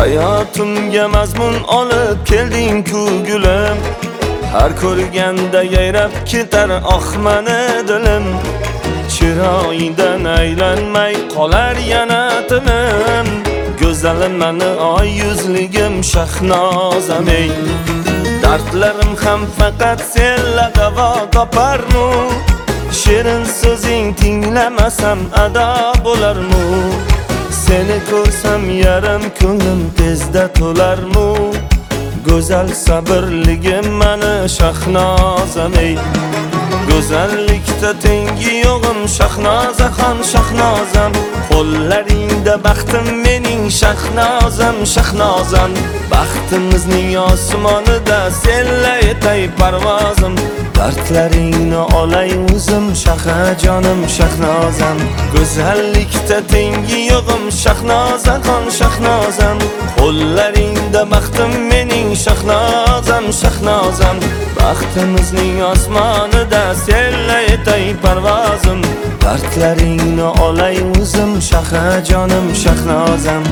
Hayotimga mazmun olib kelding-ku gulim, har ko'rganda yayrab ketar mani dilim. Chiroyidan aylanmay qolar yana tilim, go'zalim mani oy yuzligim Shahnozam ey. Dardlarim ham faqat senla davo toparmu, shirin so'zing tinglamasam ado bo'larmu. Seni ko'rsam yarim ko'nglim tezda to'larmu, go'zal sabrligim mani Shahnozam ey. Go'zallikda tengi yo'g'im Shahnozaxon Shahnozam, qo'llaringda baxtim mening Shahnozam Shahnozam. Baxtimizning osmonida senla etay parvozim, dardlaringni olay o'zim Shahajonim Shahnozam. Go'zallikda tengi yo'g'im Shahnozaxon Shahnozam, qo'llaringda baxtim mening Shahnozam Shahnozam. Baxtimizning osmonida senla etay parvozim, dardlaringni olay o'zim Shahajonim Shahnozam.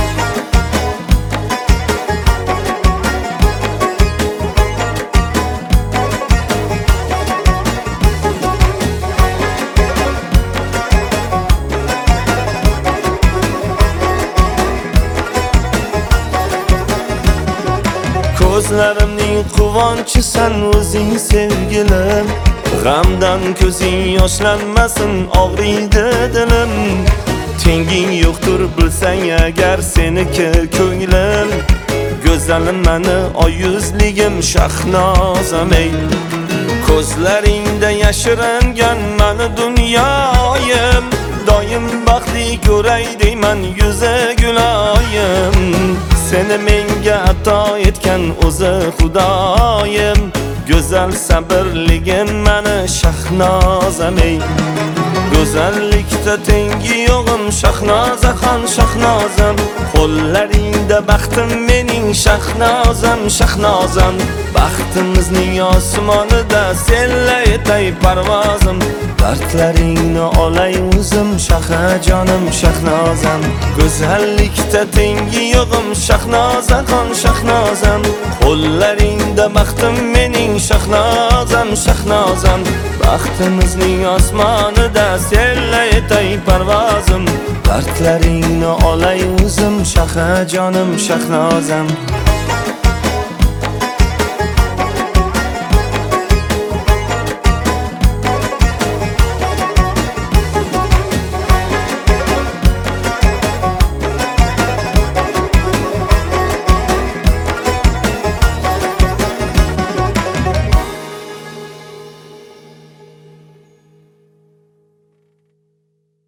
Ko'zlarimning quvonchisan o'zing sevgilim, g'amdan ko'zing yoshlanmasin og'riydi dilim. Tenging yo'qdir bilsang agar seniki ko'nglim, go'zalim mani oy yuzligim Shahnozam ey. Ko'zlaringda yashirangan mani dunyoyim, doim baxtli ko'ray deyman yuzi guloyim. Seni menga ato etgan o'zi Xudoyim, go'zal sabrligim mani Shahnozam ey. Go'zallikda tengi yo'g'im Shahnozaxon Shahnozam, qo'llaringda baxtim mening Shahnozam Shahnozam. Baxtimizning osmonida senla etay parvozim, dardlaringni olay o'zim Shahajonim Shahnozam. Go'zallikda tengi yo'g'im Shahnozaxon Shahnozam, qo'llaringda baxtim mening Shahnozam Shahnozam. Baxtimizning osmonida senla etay parvozim, dardlaringni olay o'zim Shahajonim Shahnozam.